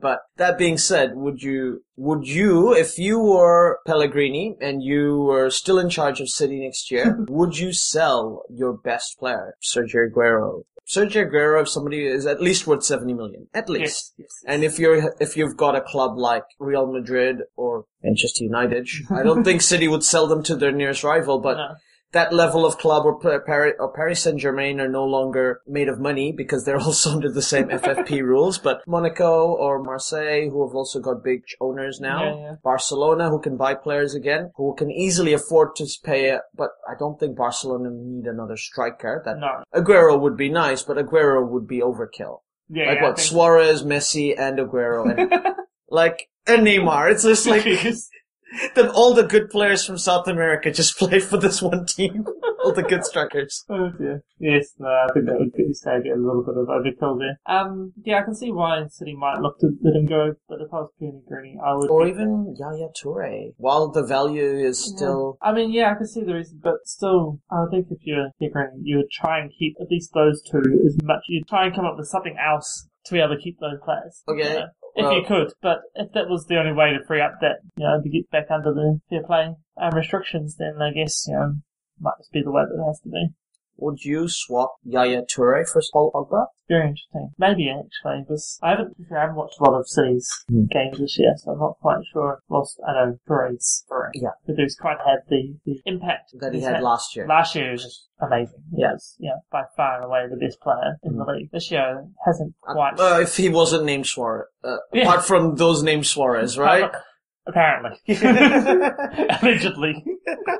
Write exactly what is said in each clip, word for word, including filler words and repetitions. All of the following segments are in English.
But that being said, would you, would you, if you were Pellegrini and you were still in charge of City next year, would you sell your best player, Sergio Aguero? Sergio Aguero, if somebody is at least worth seventy million, at least. Yes, yes, yes. And if you're, if you've got a club like Real Madrid or Manchester United, I don't think City would sell them to their nearest rival, but No. that level of club or Paris, or Paris Saint-Germain are no longer made of money because they're also under the same F F P rules. But Monaco or Marseille, who have also got big owners now, Yeah, yeah. Barcelona, who can buy players again, who can easily afford to pay, but I don't think Barcelona need another striker. That No. Aguero would be nice, but Aguero would be overkill. Yeah, like yeah, I what, think- Suarez, Messi, and Aguero, and like, and Neymar. It's just like, the, all the good players from South America just play for this one team. All the good strikers. Oh dear. Yes, no, I think that would be say get a little bit of overkill there. Um, yeah, I can see why City might look to let him go, but if I was Pellegrini, I would. Or even Yaya Toure. While the value is still... I mean, yeah, I can see the reason, but still, I think if you're Pellegrini, you would try and keep at least those two as much. You'd try and come up with something else to be able to keep those players. Okay. You know? If Well- you could, but if that was the only way to free up that, you know, to get back under the fair play um, restrictions, then I guess, you know, might just be the way that it has to be. Would you swap Yaya Toure for Paul Pogba? Very interesting. Maybe actually, because I haven't, I haven't watched a lot of City's Hmm. games this year, so I'm not quite sure. Well, I know Perez, Yeah. but he's quite had the, the impact That he he's had last year. Last year was just amazing. He Yeah. was, yeah, by far and away the best player in the league. This year hasn't quite. Uh, if he wasn't named Suarez. Uh, Yeah. Apart from those named Suarez, right? Apparently. Allegedly.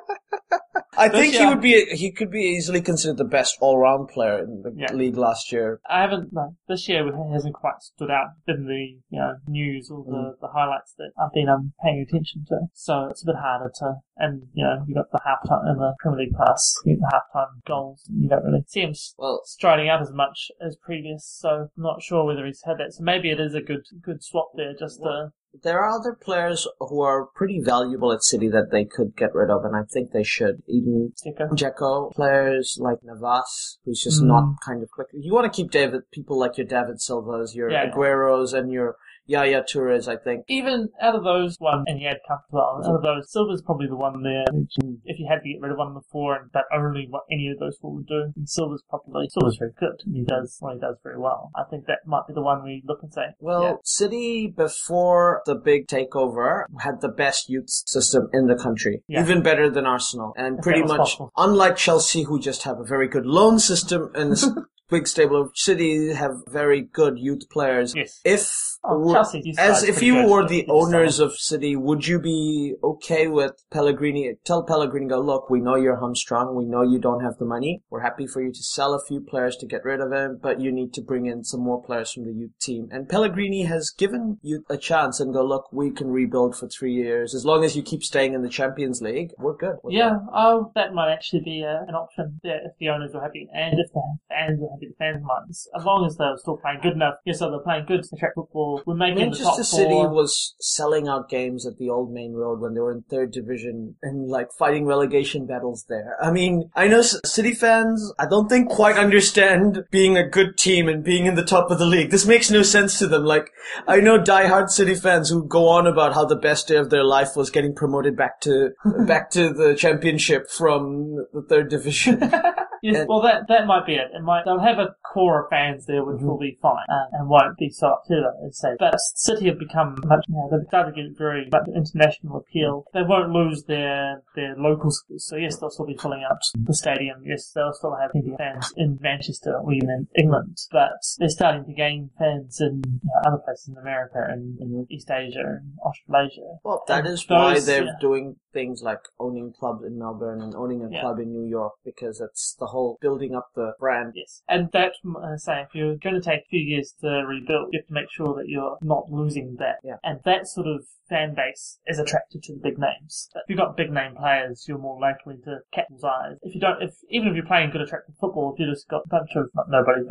I This think he year- would be, he could be easily considered the best all-round player in the Yeah. league last year. I haven't, no, this year it hasn't quite stood out in the, you know, news or the, Mm. the highlights that I've been um, paying attention to. So it's a bit harder to, and, you know, you got the halftime in the Premier League Plus, you get the halftime goals, and you don't really see him s- Well, striding out as much as previous, so I'm not sure whether he's had that. So maybe it is a good, good swap there, just to, there are other players who are pretty valuable at City that they could get rid of, and I think they should. Even stick a, Dzeko, players like Navas, who's just Mm. not kind of clicking. You want to keep David, people like your David Silvas, your Yeah, yeah. Agueros, and your Yaya Toures, I think. even out of those one, and you had Cup as well, out of those, Silver's probably the one there. If you had to get rid of one of the four, and but only what any of those four would do, and Silver's probably Silver's very good, and he does well, he does very well. I think that might be the one we look and say, Well, yeah. City, before the big takeover, had the best youth system in the country. Yeah. Even better than Arsenal. And If pretty that was much, possible. unlike Chelsea, who just have a very good loan system and this big stable of City have very good youth players. Yes. If Oh, were- Chelsea's youth as side's if pretty you good, were but the it's owners solid. of City, would you be okay with Pellegrini? Tell Pellegrini, go, look, we know you're hamstrung. We know you don't have the money. We're happy for you to sell a few players to get rid of him, but you need to bring in some more players from the youth team. And Pellegrini has given you a chance and go, look, we can rebuild for three years. As long as you keep staying in the Champions League, we're good. with Yeah, that. oh, that might actually be uh, an option there if the owners are happy, and if the fans are happy, the fans might. As long as they're still playing good enough. Yes, so they're playing good track football. We're making the top Manchester City four. was selling out games at the Old Main Road when they were in third division and like fighting relegation battles there. I mean, I know C- City fans, I don't think quite understand being a good team and being in the top of the league. This makes no sense to them. Like, I know diehard City fans who go on about how the best day of their life was getting promoted back to, back to the championship from the third division. Yes, And- well, that that might be it. It might they'll have a core of fans there which Mm-hmm. will be fine uh, and won't be so upset about it. So, but City have become much. You know, they've started to get very much international appeal. They won't lose their their local schools. So yes, they'll still be filling up the stadium. Yes, they'll still have plenty of fans in Manchester or even in England. But they're starting to gain fans in you know, other places in America and in East Asia and Australasia. Well, that And is why those, they're yeah. doing things like owning clubs in Melbourne and owning a Yeah. club in New York, because it's the whole building up the brand. Yes, and that, uh, say, if you're going to take a few years to rebuild, you have to make sure that you're not losing that. Yeah. And that sort of fan base is attracted to the big names. If you've got big name players, you're more likely to catch people's eyes. If you don't, if even if you're playing good, attractive football, if you just got a bunch of, not nobody, but you know,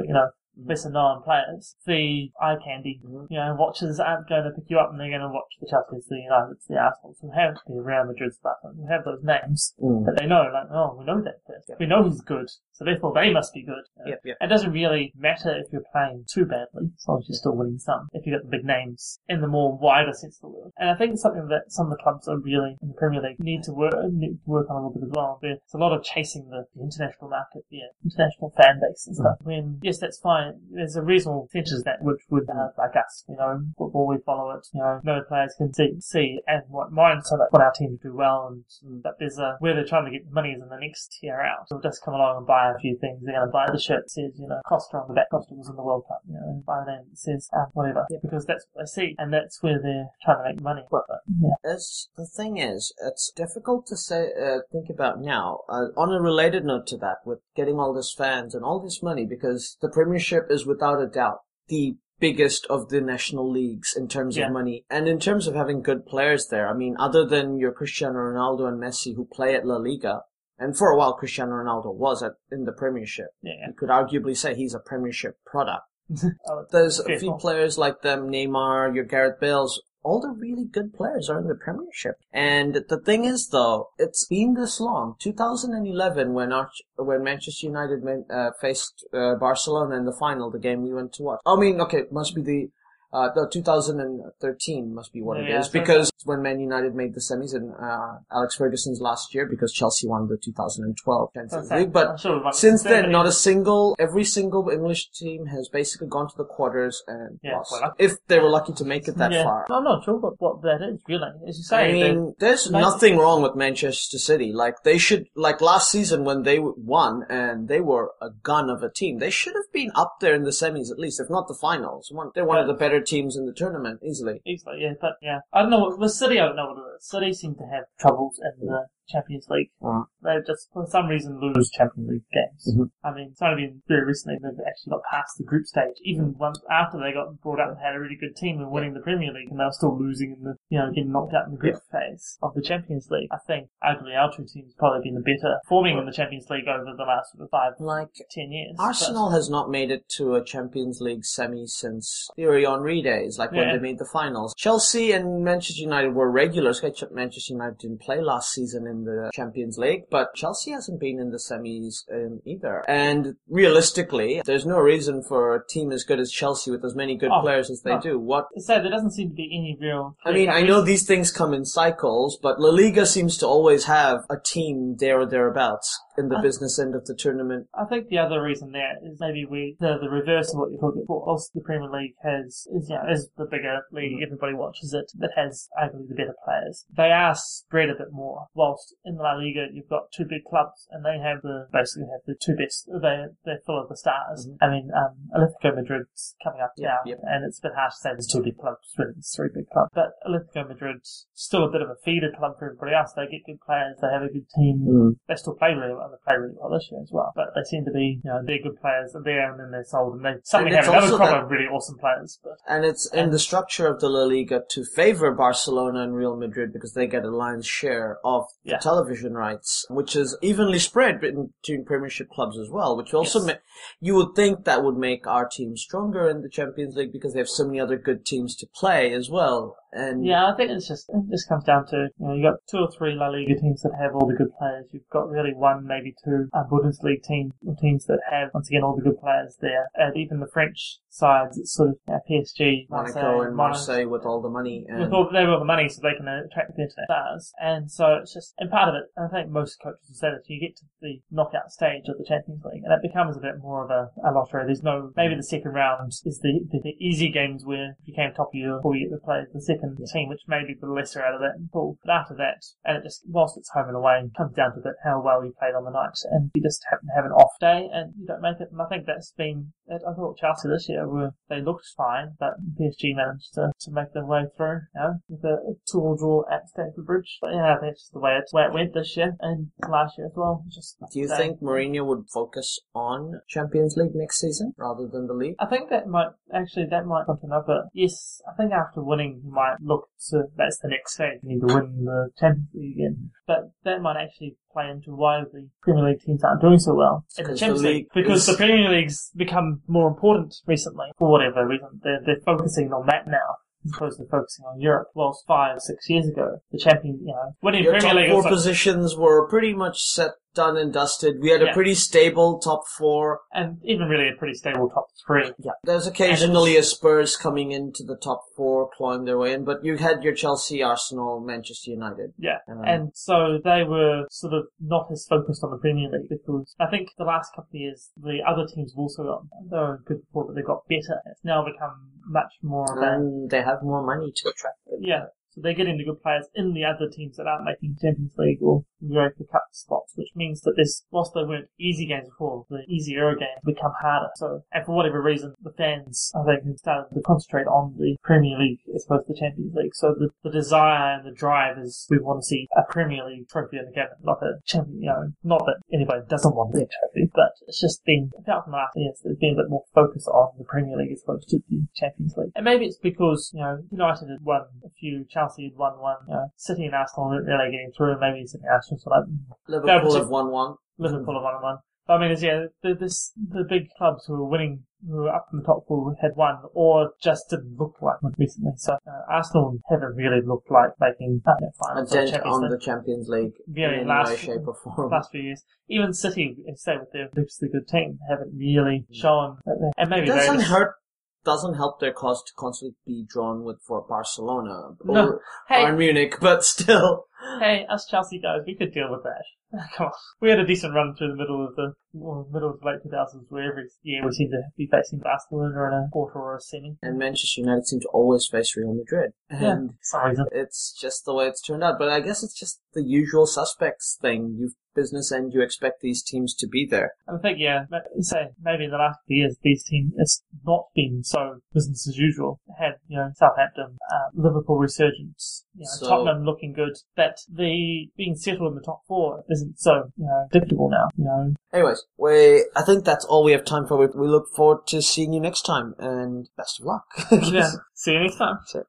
lesser known players, the eye candy. Mm-hmm. You know, watchers aren't going to pick you up and they're going to watch the Chelsea, the United, the Arsenal, who have the Real Madrid stuff, who have those names Mm. that they know, like, oh, we know that person. We know he's good, so therefore they must be good. You know? Yep, yep. It doesn't really matter if you're playing too badly, as long as you're still winning some, if you've got the big names in the more wider sense of the word. And I think it's something that some of the clubs are really, in the Premier League, need to work, need to work on a little bit as well. There's a lot of chasing the, the international market, the international fan base and stuff. When, yes, that's fine. There's a reasonable percentage that which would, uh, like us, you know, football, we follow it, you know, no players can see, see and what mine, so that what our teams do well, and, and that there's a, where they're trying to get the money is in the next tier out. They'll just come along and buy a few things. They're going to buy the shirt that says, you know, Costa on the back, Costa was in the World Cup, you know, and buy the name that says, uh, whatever. Yeah, because that's what they see, and that's where they're trying to make money. Well, but, yeah. It's, the thing is, it's difficult to say, uh, think about now. Uh, on a related note to that, with getting all these fans and all this money, because the Premiership is without a doubt the biggest of the national leagues in terms yeah. of money and in terms of having good players there. I mean, other than your Cristiano Ronaldo and Messi who play at La Liga, and for a while Cristiano Ronaldo was at, in the Premiership. Yeah, yeah. You could arguably say he's a Premiership product. There's a few players like them, Neymar, your Gareth Bales. All the really good players are in the Premiership. And the thing is, though, it's been this long. two thousand eleven, when Arch- when Manchester United uh, faced uh, Barcelona in the final, the game we went to watch. I mean, okay, it must be the Uh, the two thousand thirteen must be what yeah, it yeah, is, so because it's when Man United made the semis in uh, Alex Ferguson's last year, because Chelsea won the two thousand twelve Champions okay. League. But sure since then, then, not a single, every single English team has basically gone to the quarters and yeah, lost. well, if they were lucky to make it that yeah. far. I'm not sure what, what that is, really. As you say, I mean, there's nothing wrong with Manchester City. Like, they should, like last season when they won and they were a gun of a team, they should have been up there in the semis at least, if not the finals. One, they're one but, of the better teams in the tournament. Easily. Easily, yeah, but yeah. I don't know, what, with City, I don't know what it is. City seem to have troubles in the Champions League. Mm. They just, for some reason, lose Champions League games. Mm-hmm. I mean, it's only been very recently they've actually got past the group stage. Even once after they got brought up and had a really good team and winning the Premier League, and they were still losing in the, you know, getting knocked out in the group yeah. phase of the Champions League. I think, arguably, our two teams have probably been the better performing in the Champions League over the last sort of five, like, ten years. Arsenal but, has not made it to a Champions League semi since Thierry Henry days, like yeah. when they made the finals. Chelsea and Manchester United were regulars. Manchester United didn't play last season in the Champions League, but Chelsea hasn't been in the semis um, either. And realistically, there's no reason for a team as good as Chelsea with as many good oh, players as they no. do. What? So there doesn't seem to be any real... I mean, I know these things come in cycles, but La Liga seems to always have a team there or thereabouts in the I, business end of the tournament. I think the other reason there is maybe we the, the reverse of what you're talking about. Also, the Premier League has is you know is the bigger league. Mm-hmm. Everybody watches it. That has arguably the better players. They are spread a bit more. Whilst in La Liga you've got two big clubs and they have the basically have the two best. They they're full of the stars. Mm-hmm. I mean, um, Atletico Madrid's coming up yep, now, yep. and it's a bit harsh to say there's two big clubs. Really, there's three big clubs. But Atletico Madrid's still a bit of a feeder club for everybody else. They get good players. They have a good team. Mm. They still play really well. They play really well this year as well. But they seem to be, you know, they're good players are there, and then they're sold, and they suddenly and have another crop of really awesome players. But, and it's and, in the structure of the La Liga to favor Barcelona and Real Madrid because they get a lion's share of the yeah. television rights, which is evenly spread between Premiership clubs as well. Which also yes. ma- you would think that would make our team stronger in the Champions League because they have so many other good teams to play as well. And yeah, I think it's just, it just comes down to, you know, you got two or three La Liga teams that have all the good players. You've got really one, maybe two uh, Bundesliga teams, or teams that have, once again, all the good players there. And even the French sides, it's sort of, you know, P S G, Monaco Marseille, and Marseille with all the money. And with all, they have all the money so they can attract the internet stars. And so it's just, and part of it, I think most coaches will say that you get to the knockout stage of the Champions League and it becomes a bit more of a, a lottery. There's no, maybe the second round is the, the, the easy games where if you came top of your pool, you get to play the second yeah. team, which may be the lesser out of that pool. But after that, and it just, whilst it's home and away, it comes down to that how well you played on the night. And you just happen to have an off day and you don't make it. And I think that's been, I thought Chelsea this year were, they looked fine, but P S G managed to, to make their way through, you know, with a, a two-all draw at Stamford Bridge. But yeah, that's just the way it, way it went this year and last year as well. Just Do you day. think Mourinho would focus on Champions League next season rather than the league? I think that might, actually, that might come to another. Yes, I think after winning, he might look to, that's the next stage. You need to win the Champions League again. But that might actually play into why the Premier League teams aren't doing so well in the Champions League. Because the Premier League's become more important recently, for whatever reason. They're, they're focusing on that now, as opposed to focusing on Europe. Whilst five, six years ago, the champion, you know, winning Your Premier top League four was positions were pretty much set, done and dusted. We had a Yeah. pretty stable top four. and even really a pretty stable top three. Yeah. There's occasionally a Spurs coming into the top four, clawing their way in, but you had your Chelsea, Arsenal, Manchester United. Yeah, Um, and so they were sort of not as focused on the Premier League because I think the last couple of years the other teams have also got, they were good before, but they got better. It's now become much more of a, and they have more money to attract them. yeah, so they're getting the good players in the other teams that aren't making Champions League or Europa Cup spots, which means that this, whilst they weren't easy games before, the easier games become harder. So, and for whatever reason, the fans, I think, have started to concentrate on the Premier League as opposed to the Champions League. So the, the desire and the drive is we want to see a Premier League trophy in the cabinet, not a champion, you know, not that anybody doesn't want the trophy, but it's just been, apart from the last years, there's been a bit more focus on the Premier League as opposed to the Champions League. And maybe it's because, you know, United had won a few, Chelsea had won one, you know, City and Arsenal weren't really getting through, and maybe City and Arsenal sort of like, Liverpool have won one. Liverpool have won one. But I mean, it's, yeah, the, this, the big clubs who were winning, who were up in the top four had won, or just didn't look like one recently. So, uh, Arsenal haven't really looked like making uh, A finals dent Champions on League. the Champions League Yeah, in any last- way, shape or form. Last few years, even City, say with their ridiculously good team, haven't really shown that they, and maybe It doesn't they hurt, doesn't help their cause to constantly be drawn with for Barcelona or No. Hey. Bayern Munich, but still. Hey, us Chelsea guys, we could deal with that. Come on. We had a decent run through the middle of the well, middle of the late two thousands where every year we seem to be facing Barcelona in a quarter or a semi. And Manchester United seem to always face Real Madrid. Yeah, And for some reason. it's just the way it's turned out. But I guess it's just the usual suspects thing. You've business and you expect these teams to be there. I think, yeah, ma- say maybe in the last few years these teams, it's not been so business as usual. Had, you know, Southampton, uh, Liverpool resurgence, you know, So- Tottenham looking good, that the being settled in the top four isn't so, you know, predictable now, you know. Anyways, we, I think that's all we have time for. We, we look forward to seeing you next time and best of luck. Yeah, see you next time. That's it.